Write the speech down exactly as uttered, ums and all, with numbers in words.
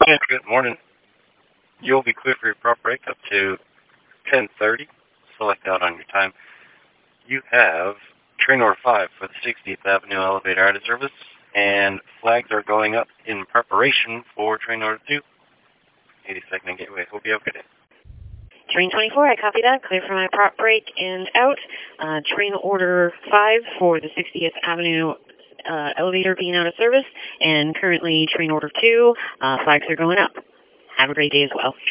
Yeah, good morning. You'll be clear for your prop break up to ten thirty. Select out on your time. You have train order five for the sixtieth Avenue elevator out of service, and flags are going up in preparation for train order two. eighty-second Gateway. Hope you have a good day. Train twenty-four, I copy that. Clear for my prop break and out. Uh, train order five for the sixtieth Avenue uh, elevator being out of service, and currently train order two, uh, flags are going up. Have a great day as well.